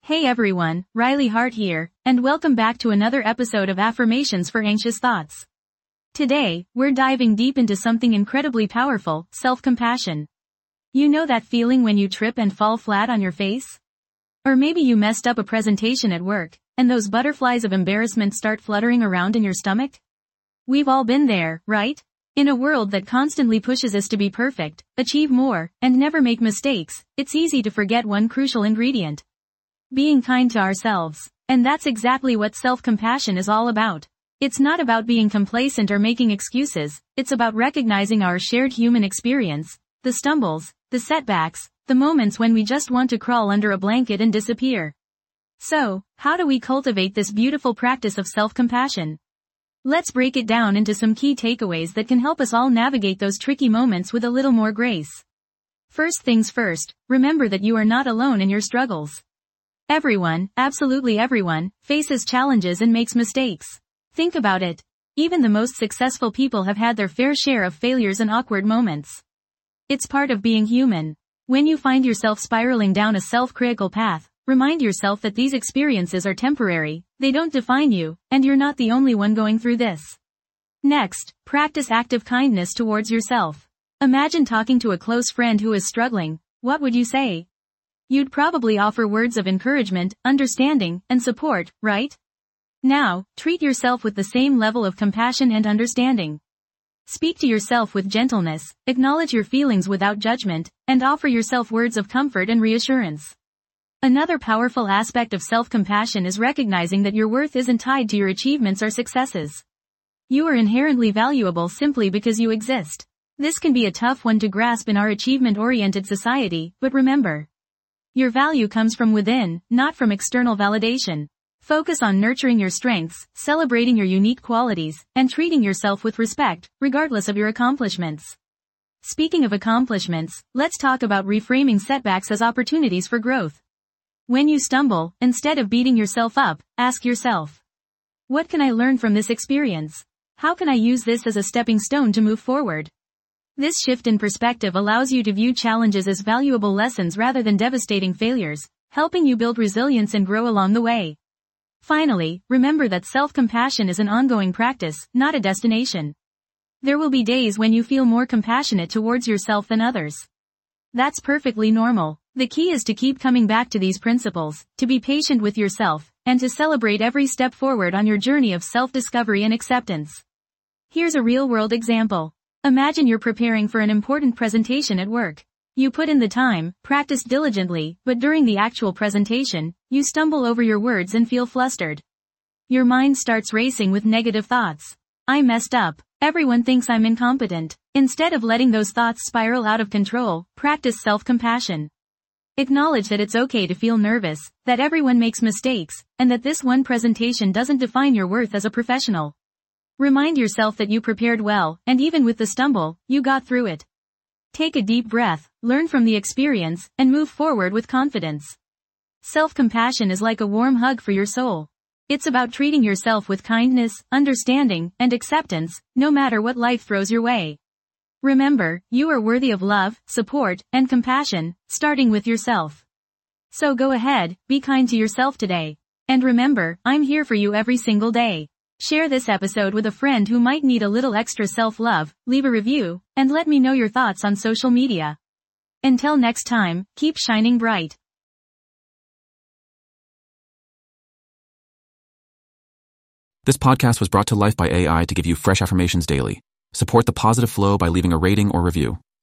Hey everyone, Riley Hart here, and welcome back to another episode of Affirmations for Anxious Thoughts. Today, we're diving deep into something incredibly powerful, self-compassion. You know that feeling when you trip and fall flat on your face? Or maybe you messed up a presentation at work, and those butterflies of embarrassment start fluttering around in your stomach? We've all been there, right? In a world that constantly pushes us to be perfect, achieve more, and never make mistakes, it's easy to forget one crucial ingredient. Being kind to ourselves. And that's exactly what self-compassion is all about. It's not about being complacent or making excuses, it's about recognizing our shared human experience, the stumbles, the setbacks, the moments when we just want to crawl under a blanket and disappear. So, how do we cultivate this beautiful practice of self-compassion? Let's break it down into some key takeaways that can help us all navigate those tricky moments with a little more grace. First things first, remember that you are not alone in your struggles. Everyone, absolutely everyone, faces challenges and makes mistakes. Think about it. Even the most successful people have had their fair share of failures and awkward moments. It's part of being human. When you find yourself spiraling down a self-critical path, remind yourself that these experiences are temporary, they don't define you, and you're not the only one going through this. Next, practice active kindness towards yourself. Imagine talking to a close friend who is struggling. What would you say? You'd probably offer words of encouragement, understanding, and support, right? Now, treat yourself with the same level of compassion and understanding. Speak to yourself with gentleness, acknowledge your feelings without judgment, and offer yourself words of comfort and reassurance. Another powerful aspect of self-compassion is recognizing that your worth isn't tied to your achievements or successes. You are inherently valuable simply because you exist. This can be a tough one to grasp in our achievement-oriented society, but remember, your value comes from within, not from external validation. Focus on nurturing your strengths, celebrating your unique qualities, and treating yourself with respect, regardless of your accomplishments. Speaking of accomplishments, let's talk about reframing setbacks as opportunities for growth. When you stumble, instead of beating yourself up, ask yourself, what can I learn from this experience? How can I use this as a stepping stone to move forward? This shift in perspective allows you to view challenges as valuable lessons rather than devastating failures, helping you build resilience and grow along the way. Finally, remember that self-compassion is an ongoing practice, not a destination. There will be days when you feel more compassionate towards yourself than others. That's perfectly normal. The key is to keep coming back to these principles, to be patient with yourself, and to celebrate every step forward on your journey of self-discovery and acceptance. Here's a real-world example. Imagine you're preparing for an important presentation at work. You put in the time, practice diligently, but during the actual presentation, you stumble over your words and feel flustered. Your mind starts racing with negative thoughts. I messed up. Everyone thinks I'm incompetent. Instead of letting those thoughts spiral out of control, practice self-compassion. Acknowledge that it's okay to feel nervous, that everyone makes mistakes, and that this one presentation doesn't define your worth as a professional. Remind yourself that you prepared well, and even with the stumble, you got through it. Take a deep breath, learn from the experience, and move forward with confidence. Self-compassion is like a warm hug for your soul. It's about treating yourself with kindness, understanding, and acceptance, no matter what life throws your way. Remember, you are worthy of love, support, and compassion, starting with yourself. So go ahead, be kind to yourself today. And remember, I'm here for you every single day. Share this episode with a friend who might need a little extra self-love, leave a review, and let me know your thoughts on social media. Until next time, keep shining bright. This podcast was brought to life by AI to give you fresh affirmations daily. Support the positive flow by leaving a rating or review.